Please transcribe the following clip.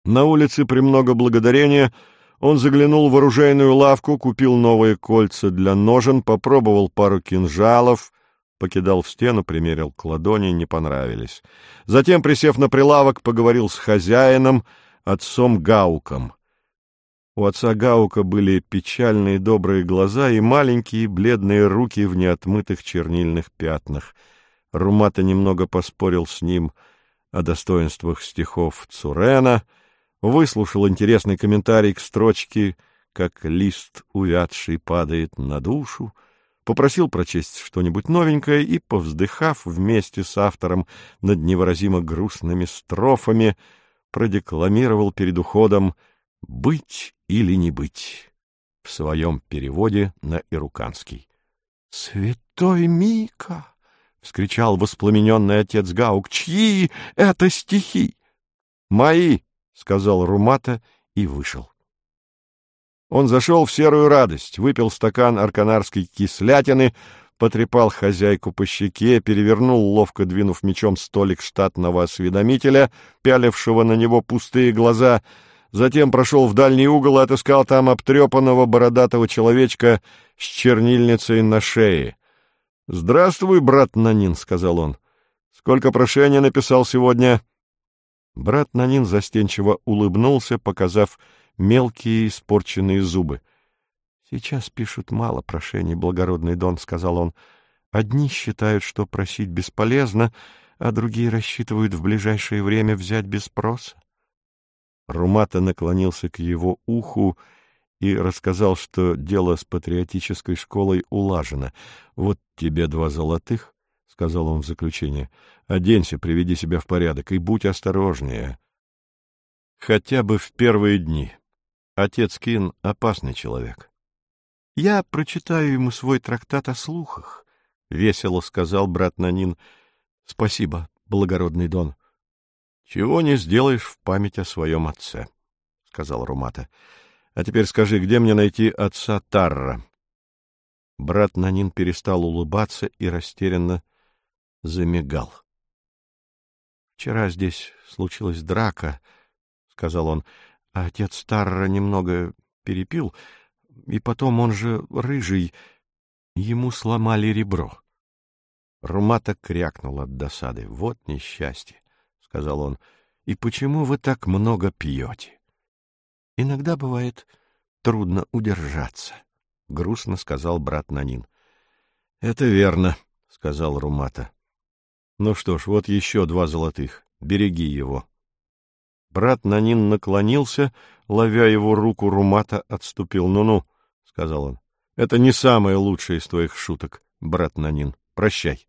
На улице «Премного благодарения» он заглянул в оружейную лавку, купил новые кольца для ножен, попробовал пару кинжалов, покидал в стену, примерил к ладони, не понравились. Затем, присев на прилавок, поговорил с хозяином, отцом Гауком. У отца Гаука были печальные добрые глаза и маленькие бледные руки в неотмытых чернильных пятнах. Румата немного поспорил с ним о достоинствах стихов Цурена, выслушал интересный комментарий к строчке «Как лист увядший падает на душу», попросил прочесть что-нибудь новенькое и, повздыхав вместе с автором над невыразимо грустными строфами, продекламировал перед уходом «Быть или не быть» в своем переводе на ируканский. — Святой Мика! — вскричал воспламененный отец Гаук. — Чьи это стихи? — Мои! — сказал Румата и вышел. Он зашел в серую радость, выпил стакан арканарской кислятины, потрепал хозяйку по щеке, перевернул, ловко двинув мечом столик штатного осведомителя, пялившего на него пустые глаза, затем прошел в дальний угол и отыскал там обтрепанного бородатого человечка с чернильницей на шее. — Здравствуй, брат Нанин, — сказал он. — Сколько прошений написал сегодня? Брат Нанин застенчиво улыбнулся, показав мелкие испорченные зубы. — Сейчас пишут мало прошений, благородный Дон, — сказал он. — Одни считают, что просить бесполезно, а другие рассчитывают в ближайшее время взять без спроса. Румата наклонился к его уху и рассказал, что дело с патриотической школой улажено. — Вот тебе 2 золотых, — сказал он в заключение. — Оденься, приведи себя в порядок и будь осторожнее. Хотя бы в первые дни. Отец Кин — опасный человек. — Я прочитаю ему свой трактат о слухах, — весело сказал брат Нанин. — Спасибо, благородный Дон. — Чего не сделаешь в память о своем отце, — сказал Румата. — А теперь скажи, где мне найти отца Тарра? Брат Нанин перестал улыбаться и растерянно замигал. — Вчера здесь случилась драка, — сказал он, — а отец Тарра немного перепил, и потом он же рыжий, ему сломали ребро. Румата крякнул от досады. — Вот несчастье, — сказал он, — и почему вы так много пьете? — Иногда бывает трудно удержаться, — грустно сказал брат Нанин. — Это верно, — сказал Румата. — Ну что ж, вот еще 2 золотых. Береги его. Брат Нанин наклонился, ловя его руку, Румата отступил. Ну-ну, — сказал он, — это не самое лучшее из твоих шуток, брат Нанин. Прощай.